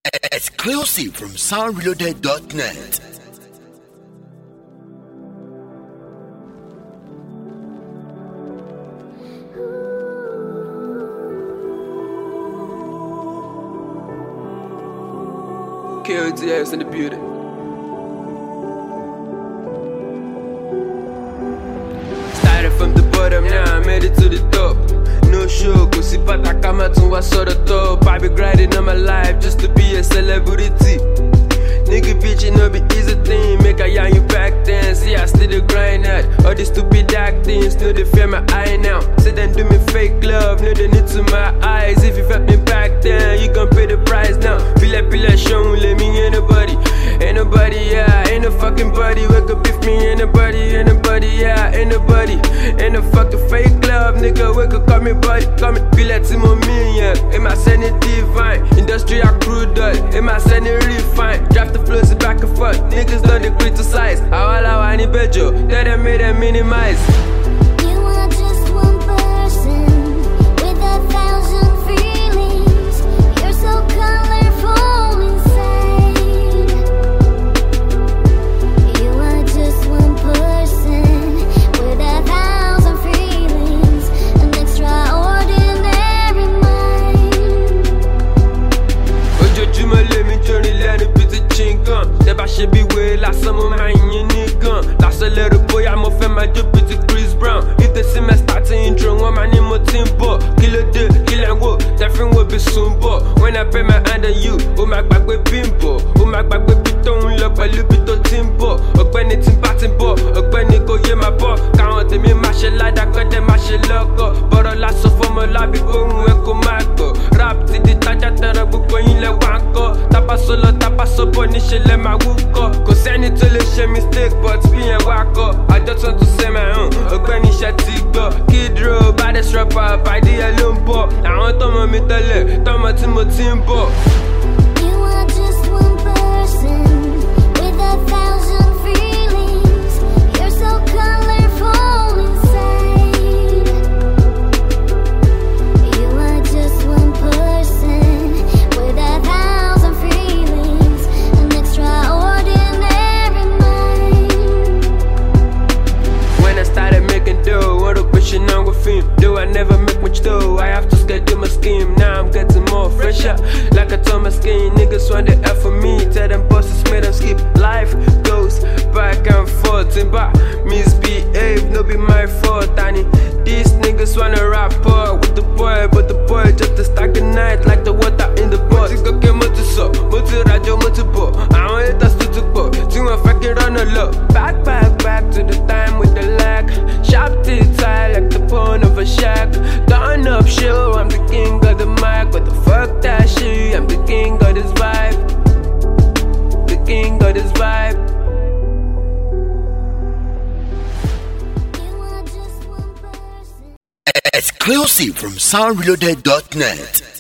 Exclusive from soundreloaded.net. KOTS in the building. Started from the bottom, now I made it to the top. No show, cause if I come out to what's sort of top. I be grinding on my life just to be a celebrity. Nigga bitch, it no be easy thing. Make a yarn you back then. See, I still the grind out. All these stupid dark things, no they fear my eye now. Say them do me fake love, no they need to my eyes. If you felt me back then, you gon' pay the price now. Pila show, let me ain't nobody. Ain't nobody, yeah, ain't no fucking body. Wake up if me ain't nobody, yeah, ain't nobody. Ain't no fucking fake love, nigga. Wake up, call me buddy, call me Pila Timo Million. Am I sending divine? Industry I crude oil. Am I sending refine? Draft the flows back and forth. Niggas don't they criticize. I need bejo. Tell them made them minimize. You are just one person with 1,000 feelings. You're so colorful inside. You are just one person with 1,000 feelings, an extraordinary mind. Ojoojúmọ́ lèmi torí lẹ́nu bí ti chinkan. Tẹ́ bá ṣe bí wé lásán mo máa yin nìkan. Lásán lẹ́rù bóyá mo fẹ́ máa jó bí ti Chris Brown. If the semester ti intro wọn máa ní mo ti ń bọ̀. Kí ló dé kí lẹ́ ń wò tẹ́fín wo bí sùn bọ̀. When I pay my hand on you, ó máa gbàgbé bí ń bọ̀. Ó máa gbàgbé bí tó ń lọ pẹ̀lú bí tó ti ń bọ̀. Ọ̀gbẹ́ni tí bá ti ń bọ̀, ọ̀gbẹ́ni kò yé máa bọ̀. Káwọn tèmi máa ṣe ládàá kọ́dẹ̀ máa ṣe lọ́kọ̀. Bọ̀rọ̀ lásán fọmọ lábí ohun ẹ̀ kò máa gbọ̀. Rap ti di tájà tẹ̀rọ gbogbo yín lẹ̀ wá ń kọ́. Tábà sọ́lọ́ tábà sọ́bọ̀ níṣẹ́ lẹ́ máa wúkọ́. Kò sẹ́ni tó lè ṣe mistake but bí yẹn wá kọ́. I just want to say my own, ọ̀gbẹ́ni iṣẹ́ ti gbọ́. Kid Row, baddest rapper, pàdé ẹ̀ ló ń bọ̀. Àwọn tọmọ mi tẹ́lẹ̀, tọmọ tí mo ti ń bọ̀. You are just one person with 1,000 feelings. You're so colorful inside. You are just one person with 1,000 feelings, an extraordinary mind. When I started making dough, what a question on with film. Though I never make much dough, I have to schedule my scheme. Now I'm getting more fresher, like I told my skin. Niggas want the F for me, tell them bosses made them skip. Life goes back and forth, and by misbehave, no be my fault. And these niggas wanna rap up with the boy, but the boy just to stack the night like the water in the box. Go get motor so, motor radio, motor bo. I want it to to go. See my fucking run a lot. Back to the time with the lag. Sharp teeth tight like the pawn of a shack. Turn up show, I'm the king of the mic. What the fuck that shit? I'm the king of this vibe. The king of this vibe. You are just one person. Exclusive from soundreloaded.net.